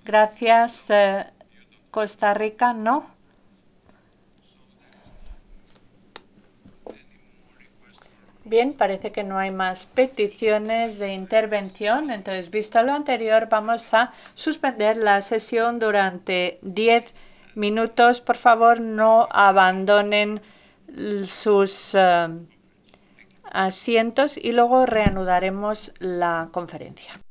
Gracias. Costa Rica, no. Bien, parece que no hay más peticiones de intervención. Entonces, visto lo anterior, vamos a suspender la sesión durante 10 minutos. Por favor, no abandonen sus asientos y luego reanudaremos la conferencia.